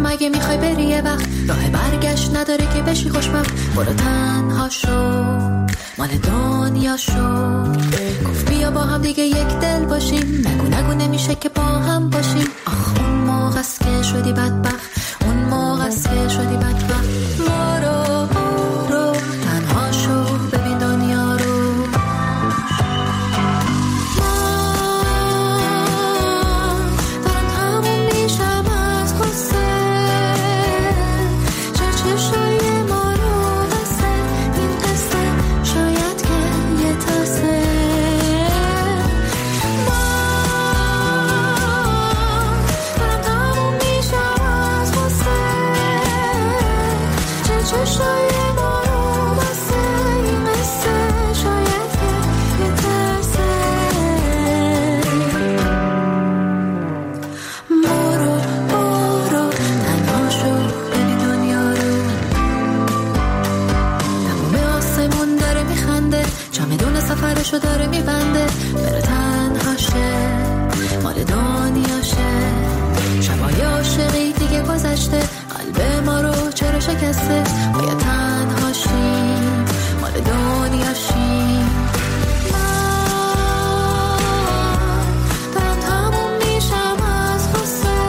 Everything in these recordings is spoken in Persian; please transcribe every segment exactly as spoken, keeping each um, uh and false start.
اگه میخوای بری یه وقت راه برگشت نداره که بشی خوشبخت. برو تنها شو مال دنیا شو. گفت بیا با هم دیگه یک دل باشیم. نگو نگو نمیشه که با هم باشیم. آخ اون موقع است که شدی بدبخت. اون موقع است که شدی بدبخت. برو برو تنها شو ببین دنیا رو. سفرشو داره میبنده بره تنها شه مال دنیا شه. شبای عاشقی دیگه گذشته قلب ما رو چرا شکسته. بیا تنها شیم مال دنیا شیم. دارم تموم میشم از غصه.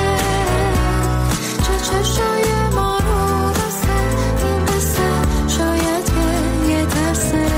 چه چشای ما رو بسته این قصه. شاید که یه ترسه.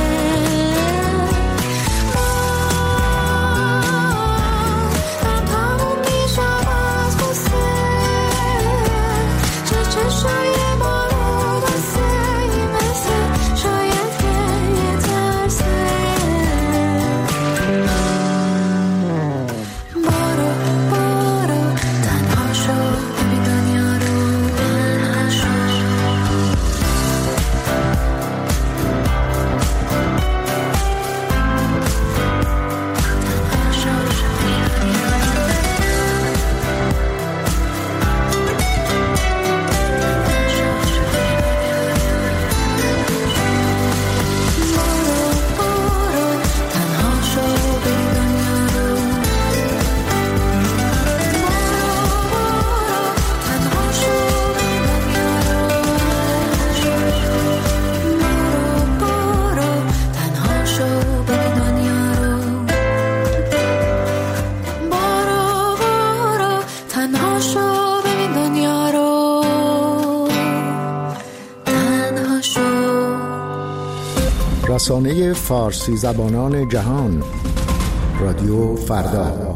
رسانه فارسی زبانان جهان رادیو فردا.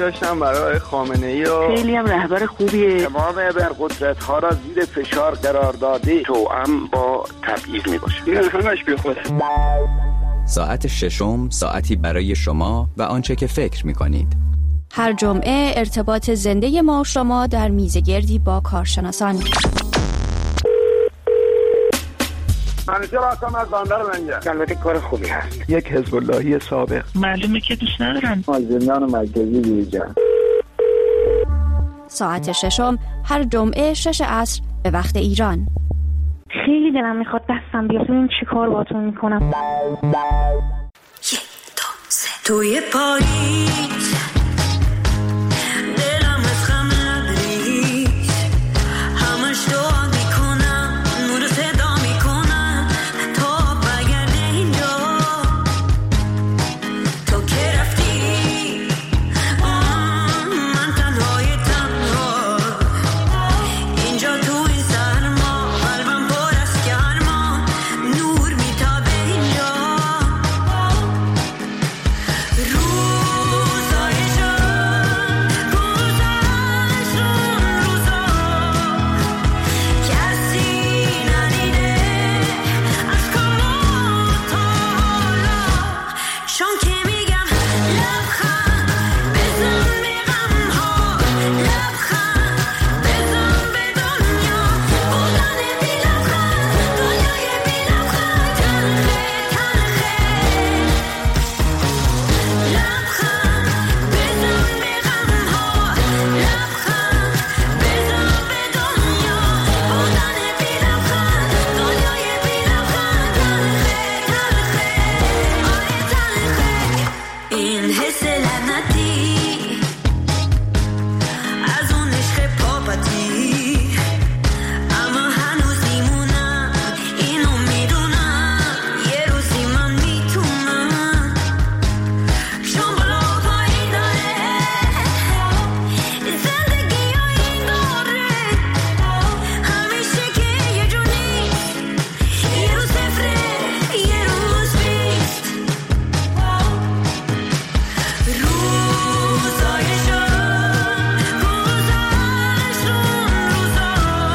داشتم برای خامنه‌ای و خیلی هم رهبر خوبیه. تمام ابرقدرت‌ها را زیر فشار قرار داده، توأم با تبعیض میباشه. این همش بیخوده. ساعت ششم، ساعتی برای شما و آنچه که فکر می‌کنید. هر جمعه ارتباط زنده ما و شما در میزگردی با کارشناسان. منیجر هستم از بندر منجر. البته کار خوبی هست. یک حزب اللهی سابق. معلومه که دوست ندارن. مازندران مرکزی بیرجان. ساعت ششم هر جمعه شش عصر به وقت ایران. خیلی دلم میخواد دستم بیاد. این چی کار باتون میکنم؟ یک دو سه توی پاریس دلم از غم لبریز همش دعا میکنم نور صدا میکنم تا بگرده اینجا تو که رفتی من تنهای تنها اینجا تو این سرما قلبم پر از گرما نور میتابه اینجا روزای شب گذشت اون روزا کسی ندیده از کالا تا حالا شام که میگم لبخند بزن به غمها لبخند بزن به دنیا بودن بی لبخند دنیای بی لبخند تلخه تلخه لبخند بزن به غمها لبخند بزن به دنیا بودن بی لبخند دنیای بی لبخند تلخه تلخه آره تلخه این حس لعنتی از اون عشق پاپتی اما هنوز میمونم اینو میدونم یه روزی من میتونم شام بالا پایین داره زندگی ها این داره همیشه که یه جو نیست یه روز صفره یه روز بیست روزای شب گذشت اون روزا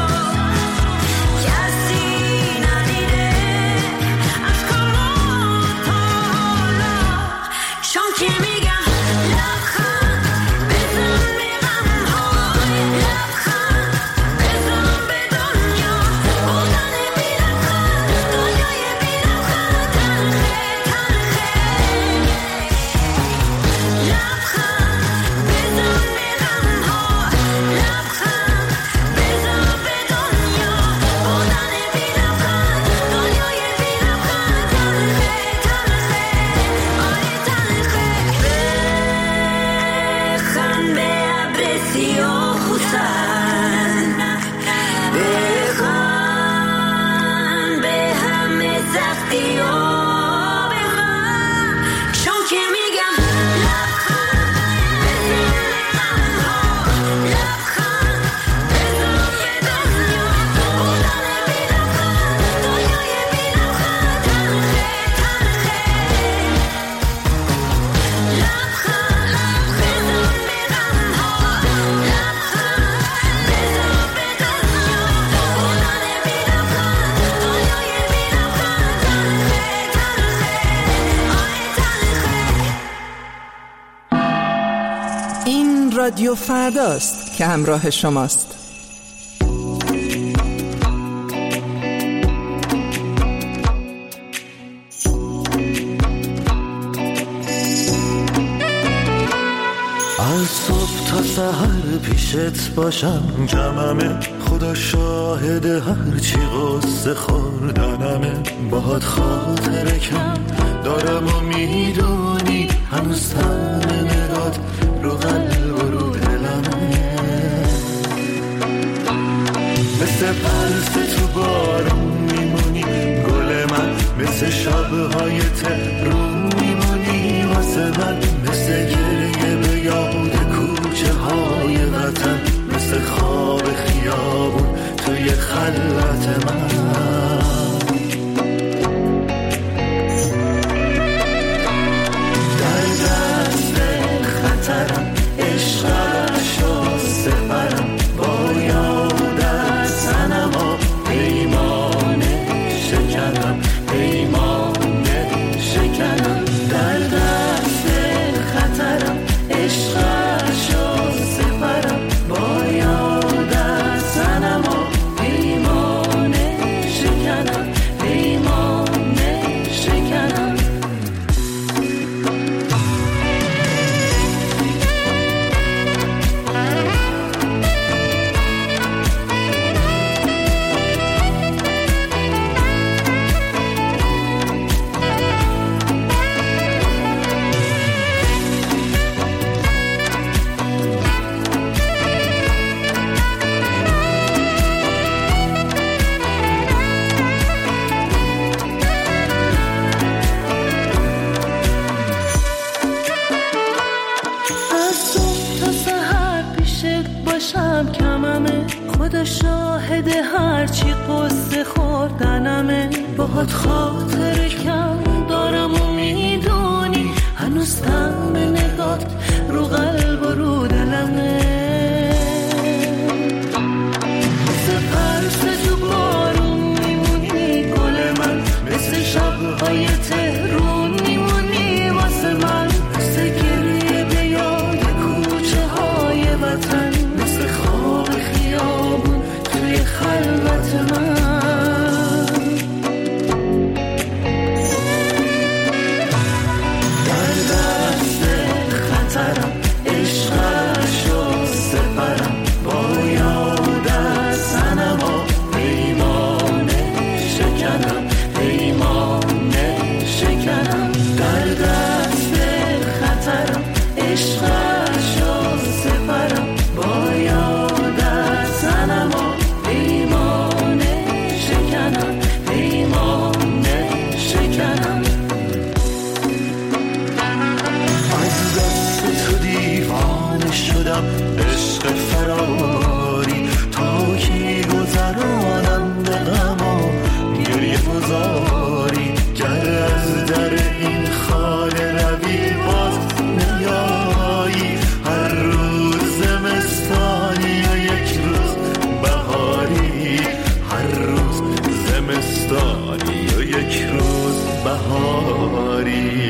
کسی ندیده از کالا تا حالا شام که میگم لبخند بزن به غمها لبخند بزن به دنیا بودن بی لبخند دنیای بی لبخند تلخه تلخه لبخند بزن به غمها لبخند بزن به دنیا بودن بی لبخند دنیای بی لبخند تلخه تلخه آره تلخه بخند به ابر سیاه و سرد بخند به همه سختی ها بخند شام که میگم لبخند بزن به غمها لبخند بزن به دنیا بودن بی لبخند دنیای بی لبخند تلخه تلخه لبخند بزن به غمها لبخند بزن به دنیا بودن بی لبخند دنیای بی لبخند تلخه تلخه آره تلخه این رادیو فرداست که همراه شماست. از صبح تا سحر پیشت باشم جمعمه خدا شاهد هرچی غصه خوردنمه باهات خاطره کم دارم و میدونی هنوز تن نگات رو قلب و رو دلمه مثل پرسه تو بارون میمونی گل من مثل شبهای تهرون میمونی واسه من مثل گریه به یاد کوچه های وطن مثل خواب خیابون توی خلوت من در دست خطرم عشق هرچی قصه خوردنمه باهات خاطر کم دارم و میدونی هنوز تم نگات رو قلب و رو دلمه. مثل پرس تو بارون میمونی گل من، مثل شبهای تهرون میمونی واسه من، مثل گریه به یاد کوچه های وطن، مثل خواب خیابون توی خلوت من. در دست خطرم عشقشو سپرم، با یادت زنم و پیمانه شکنم، پیمانه شکنم. در دست خطرم عشقشو سپرم، با یادت زنم و پیمانه شکنم، پیمانه شکنم. از دست تو دیوانه شدم عشق فراری، تا کی گذرانم به غم و گریه گذاری. گر از در این خانه روی باز نیایی، هر روز زمستانی و یک روز بهاری، هر روز زمستانی و یک روز بهاری.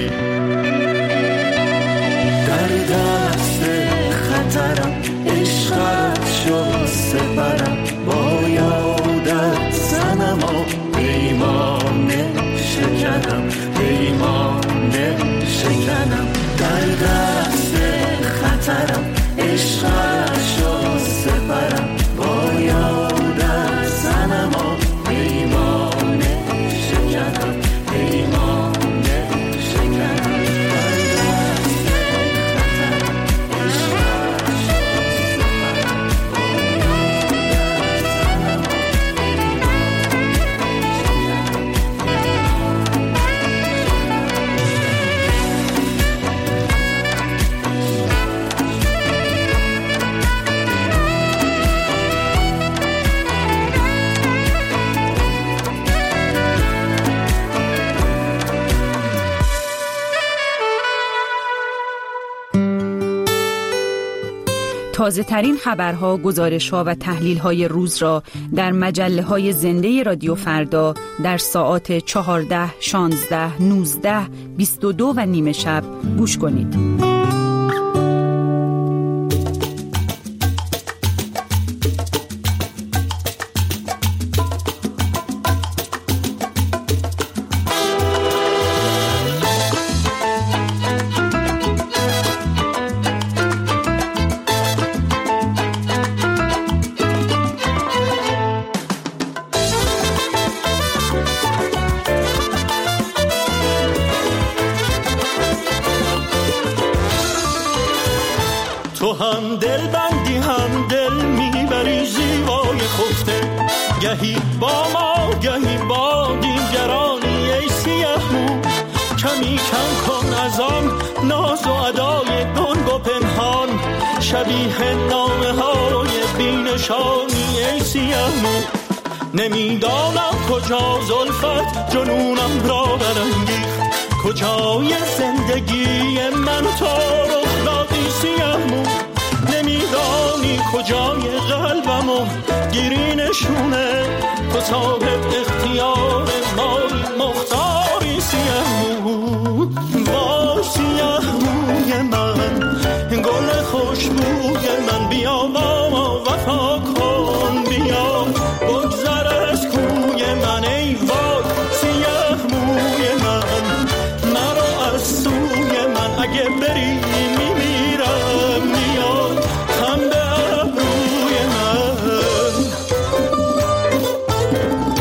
در دست خطرم عشقت شو سپرم، با یادت زنم و پیمانه شکنم، پیمانه شکنم. در دست خطرم عشقت شو سپرم، با یادت زنم و پیمانه شکنم، پیمانه شکنم. تازه ترین خبرها، گزارش‌ها و تحلیل‌های روز را در مجله‌های زنده رادیو فردا در ساعات چهارده، شانزده، نوزده، بیست و دو و نیمه شب گوش کنید. تو هم دل بندی هم دل میبری زیبای خفته، گهی با ما گهی با دیگرانی. ای سیاه مو کمی کم کن از آن ناز و ادای گنگ و پنهان، شبیه نامه های بینشانی. ای سیاه مو نمیدانم کجا زلفت جنونم را برانگیخت، کجای زندگی من تو رخ دادی سیاه مو. نمیدانی کجای قلبم و گیری نشونه، تو صاحب اختیار مای مختاری سیاه مو. با سیاه موی من گل خوشبوی من، بیا با ما وفا کن، بیا بگذر از کوی من. ای وای سیاه موی من، مرا از سوی من اگه بری میمیرم، میاد خم به ابروی من.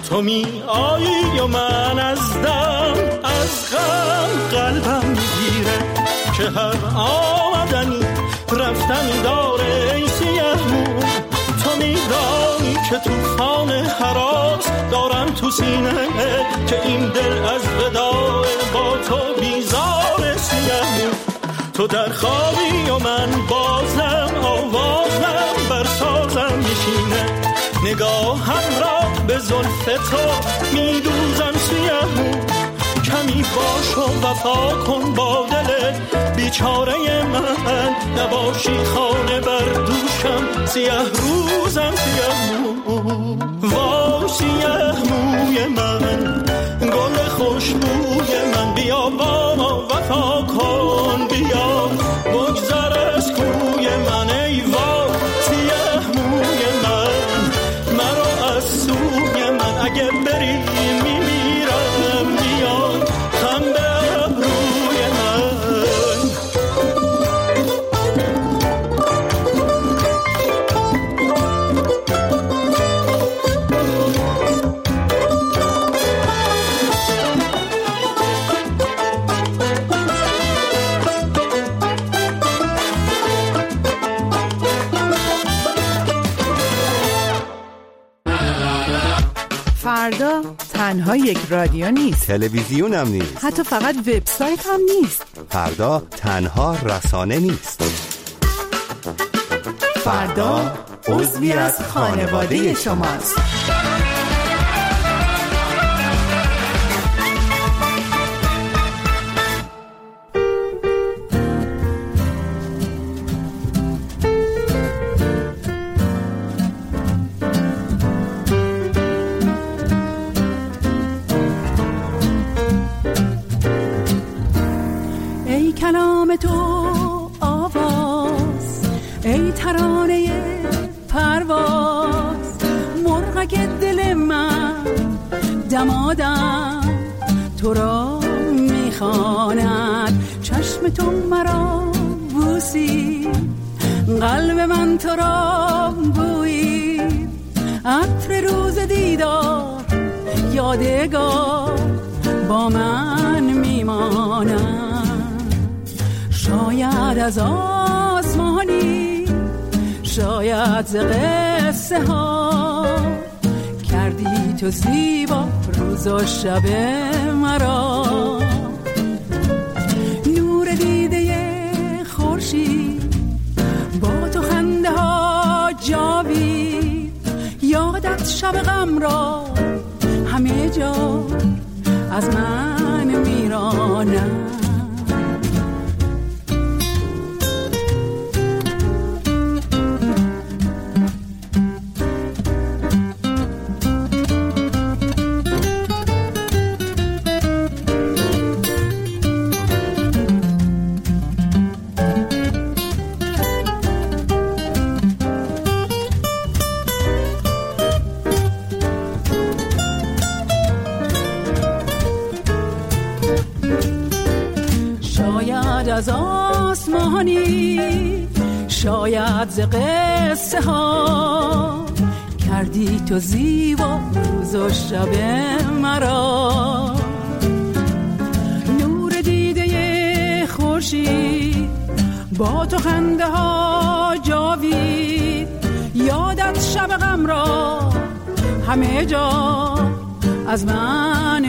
تو می آیی و من از دم از غم قلبم میگیره که هر آمدنی رفتنی داره ای سیه مو. تو میدانی که توفان هراس دارم تو سینه که این دل از وداع با تو بیزار سیه مو. تو در خوابی و من بازم آوازم بر سازم میشینه نگاهم را به زلف تو میدوزم سیه مو. کمی باش و وفا کن با دل بیچاره من نباشی خانه بر دوشم سیه روزم سیه مو. وای سیه موی من گل خوشبوی من بیا با ما وفا کن بیا بگذر از کوی من ای وای سیه موی من مرا از سوی من اگه بری میمیرم بیا خم به ابروی من. فردا تنها یک رادیو نیست، تلویزیون هم نیست، حتی فقط وبسایت هم نیست. فردا تنها رسانه نیست. فردا عضوی از خانواده شماست. کلام تو آواز ای ترانه پرواز مرغک دل من دمادم تو را میخواند چشم تو مرا بوسی قلب من تو را بویی عطر روز دیدار یادگار با من میماند. شاید از آسمانی شاید ز قصه ها کردی تو زیبا روز و شب مرا. نور دیده خورشید با تو خنده ها جاوید یادت شب غم را همه جا از من میراند. از آسمانی شاید ز قصه ها کردی تو زیبا روز و شب مرا. نور دیده خورشید با تو خنده ها جاوید یادت شب غم را همه جا از من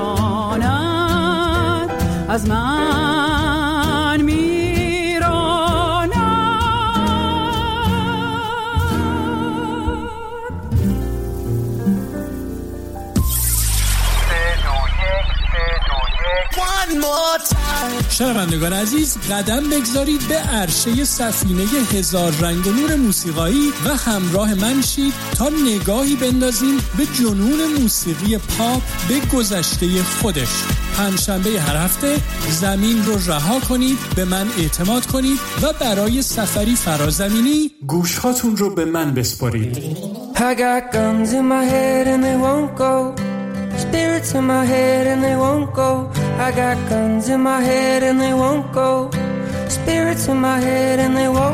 میراند از من میراند. شنوندگان عزیز قدم بگذارید به عرشه سفینه هزار رنگ و نور موسیقایی و همراه من شید تا نگاهی بندازیم به جنون موسیقی پاپ به گذشته خودش. پنجشنبه هر هفته زمین رو رها کنید، به من اعتماد کنید و برای سفری فرازمینی گوشهاتون رو به من بسپارید. I got guns in my head and they won't go. Spirits in my head and they won't go. I got guns in my head and they won't go. Spirits in my head and they won't.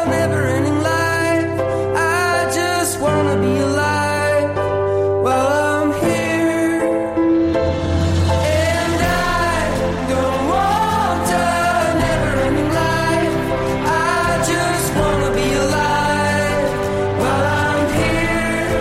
never-ending life. I just wanna be alive while I'm here. And I don't want a never-ending life. I just wanna be alive while I'm here.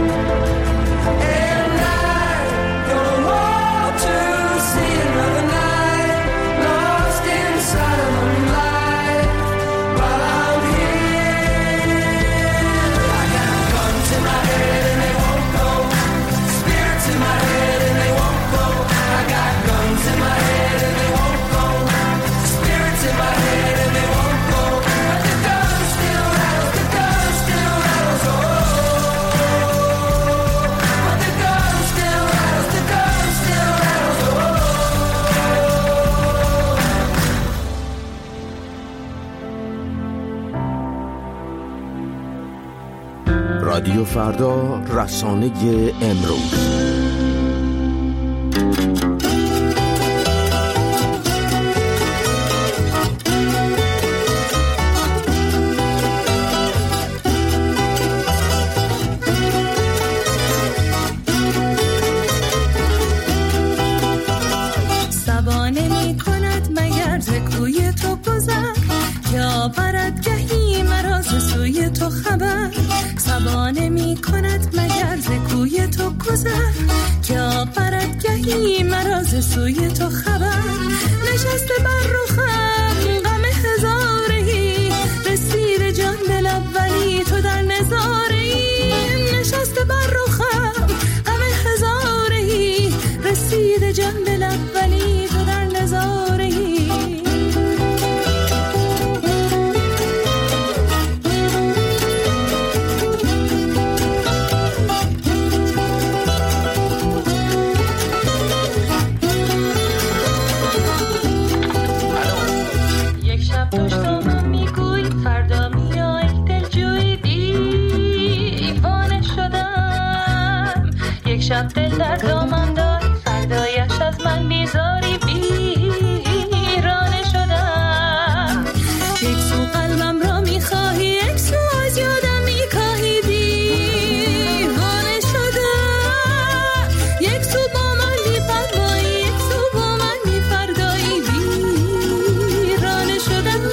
And I don't want to see another night lost inside a lonely life while I'm here. I got guns in my head and they won't go. Spirits in my head and they won't go. I got guns in my head and they won't go. Spirits in my head and they won't go. But the gun still rattles, the gun still rattles, oh. But the gun still rattles, the gun still rattles, oh. رادیو فردا، رسانه امروز. سبانه می کند مگر ز کوی تو گذر که آورد گهی مرا ز سوی تو خبر. سبانه می کند مگر ز کوی تو گذر که آورد گهی مرا ز سوی تو خبر. نشسته بر رخم غم هزارهی رسید جان به لب ولی تو در نظارهی. نشسته بر رخم غم هزارهی رسید جان به لب ولی تو در نظارهی. یک شب دوش تو من میگوی فردا میای دلجوی دیوانه شدم. یک شب دل در دامم داری فردایش از من بیزاری ویرانه شدم. یک سو قلبم را میخواهی یک سو از یادم میکاهی دیوانه شدم. یک سو با من میفرمایی یک سو با من میفردایی ویرانه شدم.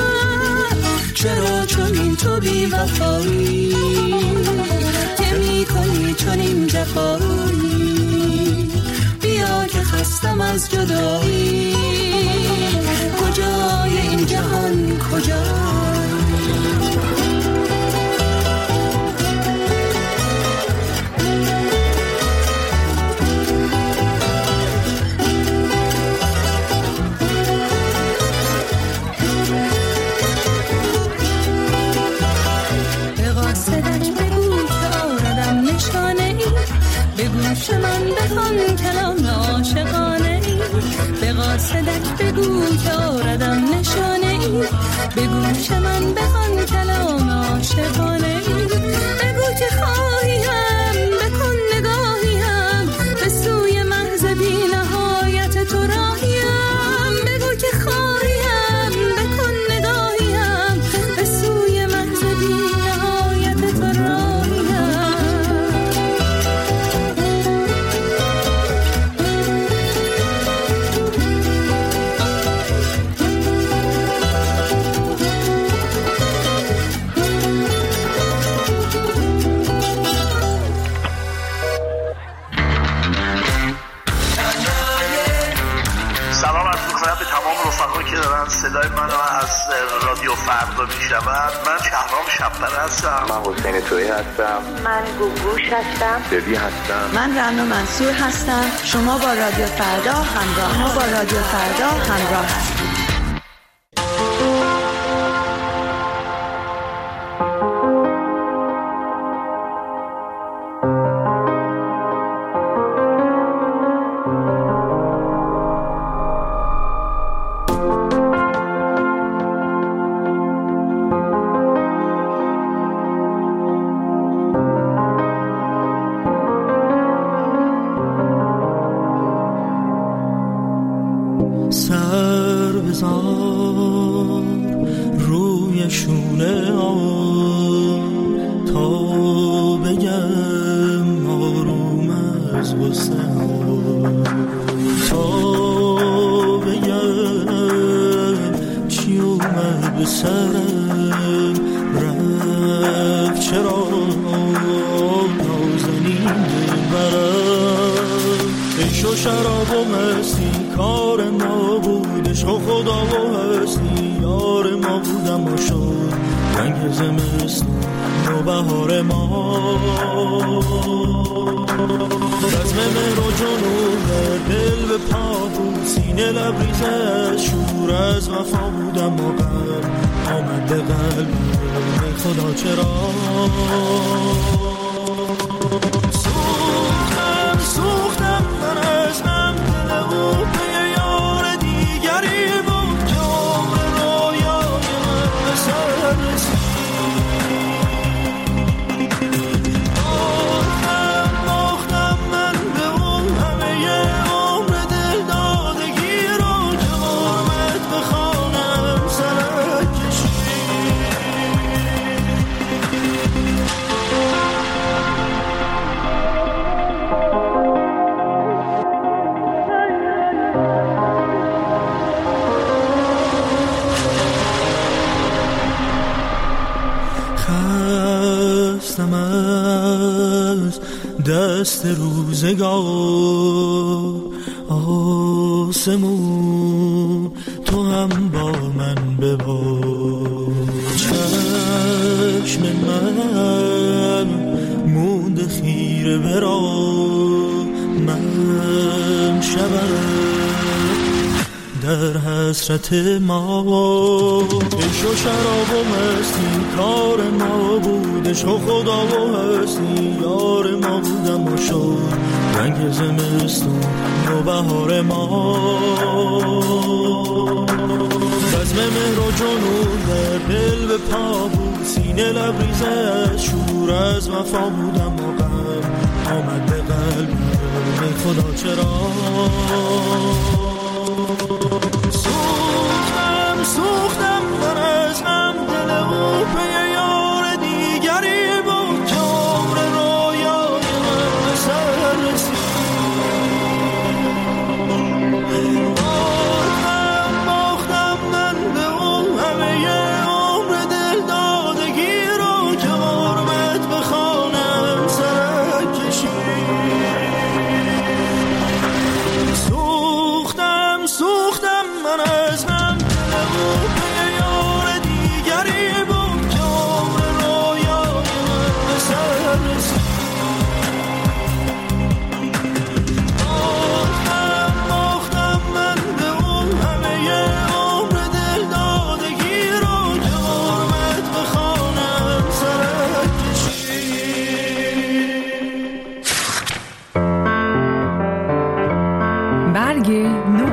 چرا چون این تو بی وفایی که میکنی چون این جفایی. بیا که خستم از جدایی کجای این جهان کجا. به قاصدک بگو که آردم نشانه ای به گوش من بخوان کلام عاشقانه ای. به قاصدک بگو که آردم نشانه ای به گوش من بخوان کلام عاشقانه ای. بگو که خواهیم بکن نگاهیم به سوی محض بی نهایت تو راهیم. بگو که خواهیم بکن نگاهیم به سوی محض بی نهایت تو راهیم. سلام عرض می‌کنم به تمام رفقایی که دارن صدای منو از رادیو فردا میشنون. من شهرام شب‌پر هستم. من حسین تویی هستم. من گوگوش هستم. ببی هستم. من رنا منصور هستم. شما با رادیو فردا همراه ما با رادیو فردا همراه هستید. سر تا بگم آروم از غصه تا بگم چی اومد به سرم رفت چرا نازنین دلبرم عیش و شراب و مستی کار ما بود عشق و خدا و هستی یار ما بودم و شد رنگ زمستون و بهار ما رزم مهر و جنون دل به پا بود سینه لبریز از شور از وفا بودم و قلب آمد به قلب خدا چرا سوختم سوختم من از هم دل و به یار دیگری بود که عمر رویای من به سر رسید باختم باختم من به اون همه عمر دل دادگی رو که غربت به خانم سرک کشید خستم از دست روزگار آسمون تو هم با من ببار چشم من مونده خیره برا من شبم در حسرت ما عشق و شراب و مستی کار ما بود عشق و خدا و هستی یار ما بودم و شد رنگ زمستون و بهار ما رزم مهر و جنون در دل به پا بود سینه لبریز از شور از وفا بودم و غم آمد به قلب خدا چرا سوختم سوختم من از هم دل او به یار دیگری بود که عمر رویای من به سر رسید باختم باختم من به اون همه عمر دل دادگی رو که غربت به خانم سرک کشید سوختم سوختم من از هم دلم به یار دیگری بود که عمر رویای من به سر رسید باختم باختم من به اون همه عمر دل دادگی رو که غربت به خانم سرک کشید برگ نو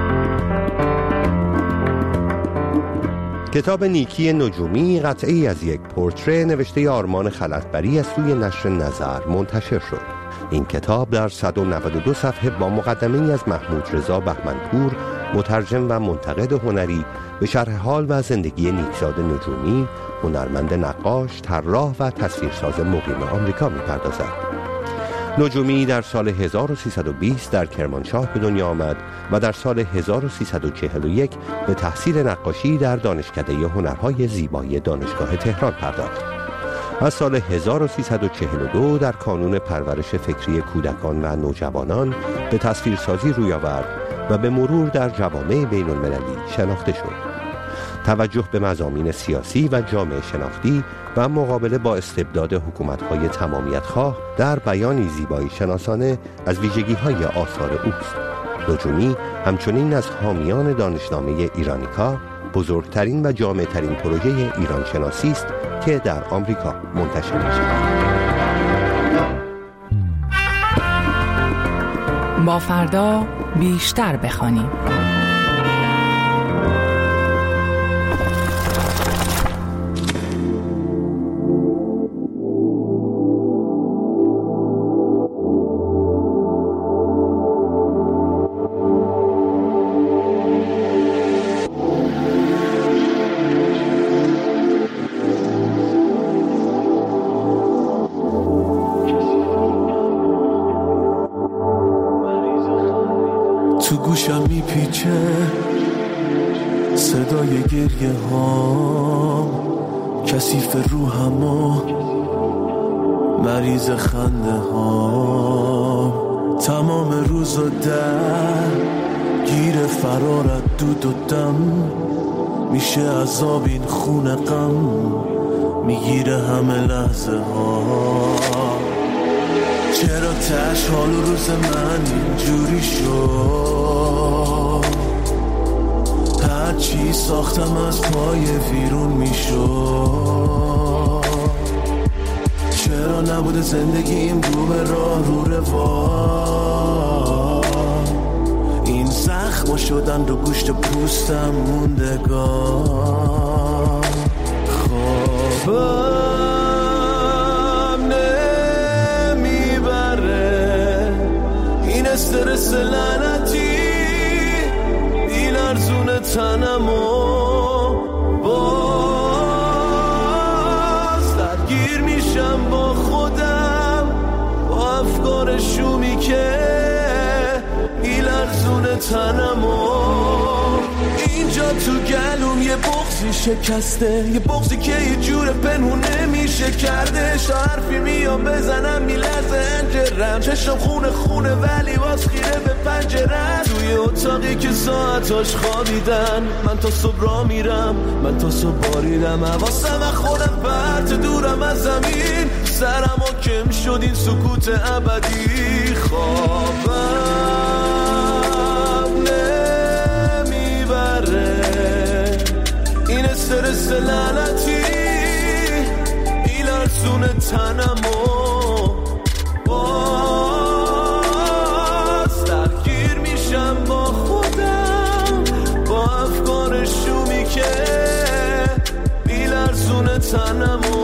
کتاب نیکی نجومی قطعه‌ای از یک پورتره نوشته آرمان خلعتبری از سوی نشر نظر منتشر شد. این کتاب در صد و نود و دو صفحه با مقدمه‌ای از محمود رضا بهمنپور مترجم و منتقد هنری به شرح حال و زندگی نیکزاد نجومی، هنرمند نقاش، طراح و تصویرساز مقیم آمریکا می‌پردازد. نجومی در سال هزار و سیصد و بیست در کرمانشاه به دنیا آمد و در سال هزار و سیصد و چهل و یک به تحصیل نقاشی در دانشکده هنرهای زیبایی دانشگاه تهران پرداخت. از سال هزار و سیصد و چهل و دو در کانون پرورش فکری کودکان و نوجوانان به تصویرسازی روی آورد و به مرور در جوامع بین المللی شناخته شد. توجه به مضامین سیاسی و جامعه شناختی و مقابله با استبداد حکومت‌های تمامیت‌خواه در بیانی زیبایی شناسانه از ویژگی‌های آثار اوست. نجومی همچنین از حامیان دانشنامه ایرانیکا، بزرگترین و جامع‌ترین پروژه ایران شناسی است که در آمریکا منتشر می‌شود. با فردا بیشتر بخوانیم. کوچه صدای گریه ها کثیف روحم و مریض خنده ها تمام روز و در گیر فرارت دود و دم میشه عذاب این خون غم میگیره همه لحظه ها چرا تش حال و روز من اینجوری شد هرچی ساختم از پای ویرون میشد چرا نبوده زندگیم رو به راه رو روا این زخم شدن رو گوشت پوستم موندگار خوابم نمیبره این استرس لعنتی بیلرزون تنم و باز درگیر میشم با خودم با افکار شومی که بیلرزون تنم و اینجا تو گلوم یه بغضی شکسته یه بغضی که یه جور پنهون نمیشه کرده شا حرفی میام بزنم میلرزه انجرم چشم خونه خونه ولی باز خیره به پنجره توی اتاقی که ساعتاش خوابیدن من تا صبح را میرم من تا صبح باریدم حواسم از خودم پرت دورم از زمین سرم و کم شد این سکوت ابدی خوابم نمیبره این استرس لعنتی بیلرزون تنم و باز درگیر میشم با خودم با افکار شومی که بیلرزون تنم و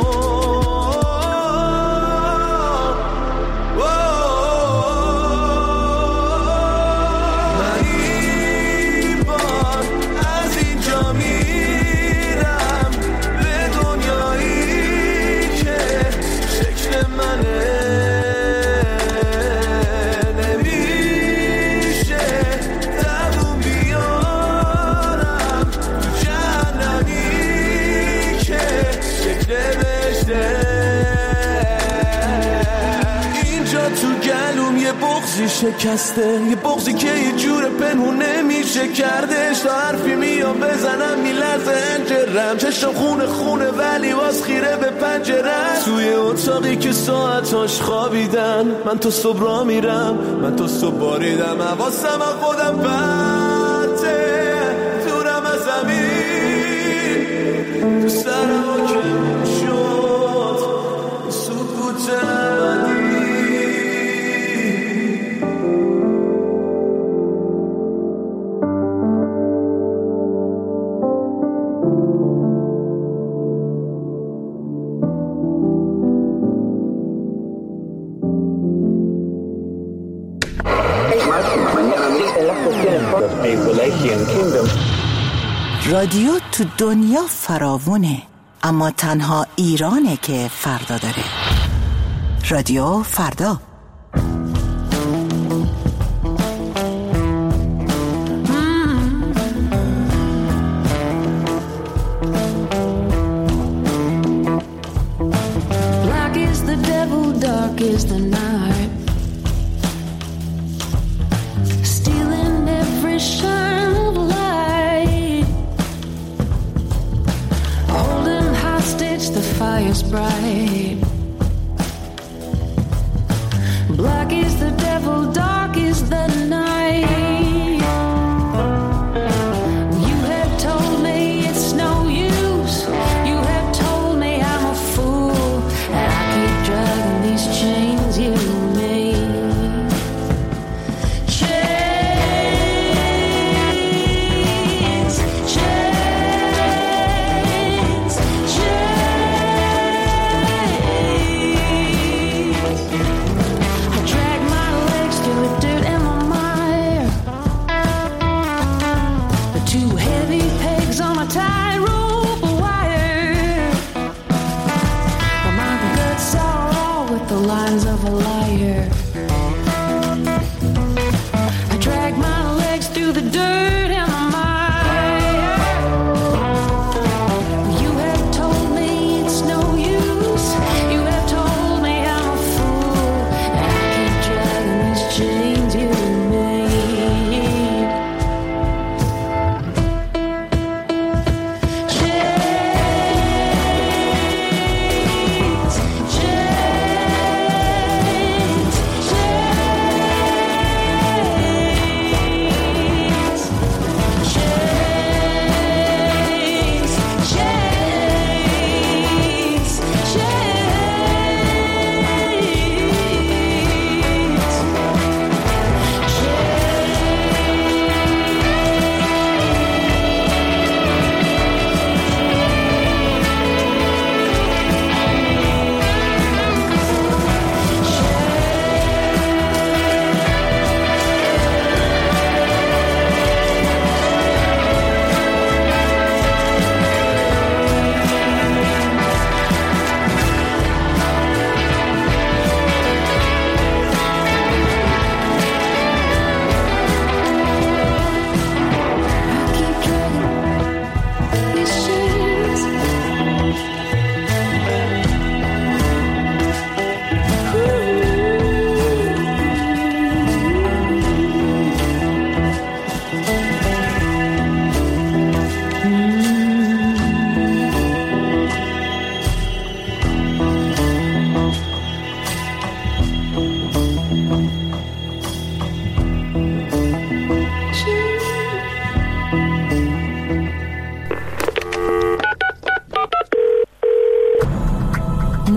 شکسته یه بغضی که یه جور پنهون نمیشه کردش تا حرفی میام بزنم میلرزه انجرم چشم خونه خونه ولی باز خیره به پنجره توی اتاقی که ساعتاش خوابیدن من تا صبح را میرم من تا صبح باریدم حواسم از خودم پرته دورم از زمین تو سرم و کم شد سکوت ابدی رادیو تو دنیا فراوونه اما تنها ایرانه که فردا داره. رادیو فردا. Black is the devil, dark is the night, stealing every shine of light, holding hostage the fire's bright. Black is the devil, dark is the night. You have told me it's no use. You have told me I'm a fool, and I keep dragging these chains you made. Chains, chains, chains. I drag my legs through the dirt and my mind.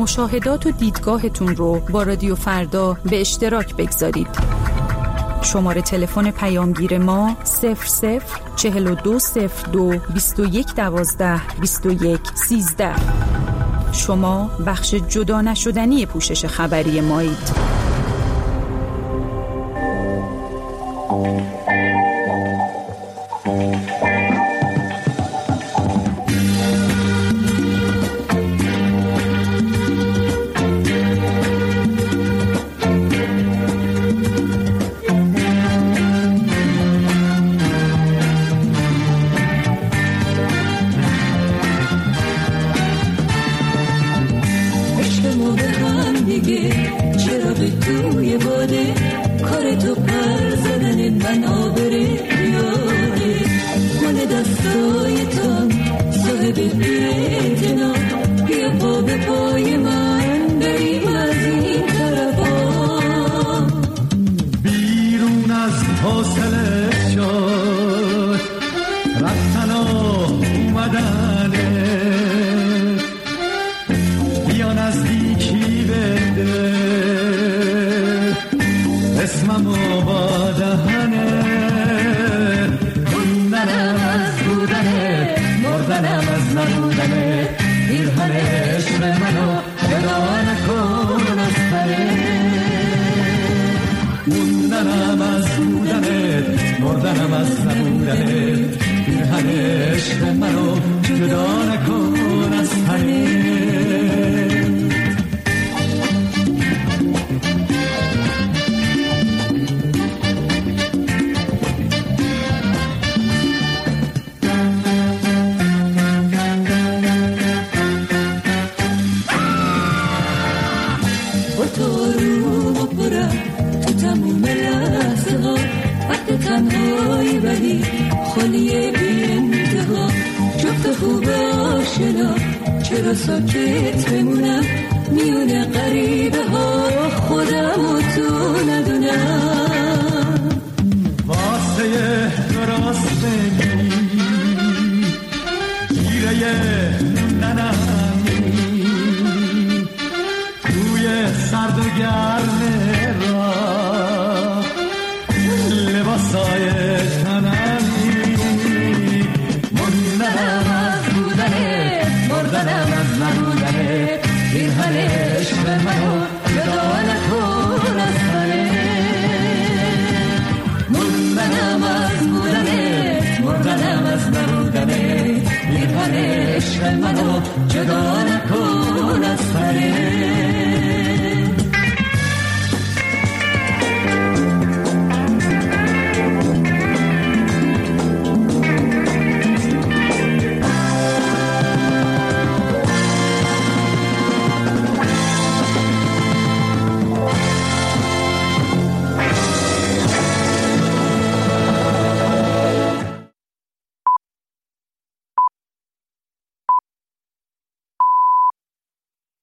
مشاهدات و دیدگاهتون رو با رادیو فردا به اشتراک بگذارید. شماره تلفن پیامگیر ما صفر صفر چهل و دو صفر دو بیست و یک دوازده بیست و یک سیزده. شما بخش جدا نشدنی پوشش خبری مایید. چرا ساکت بمونم میونه غریبه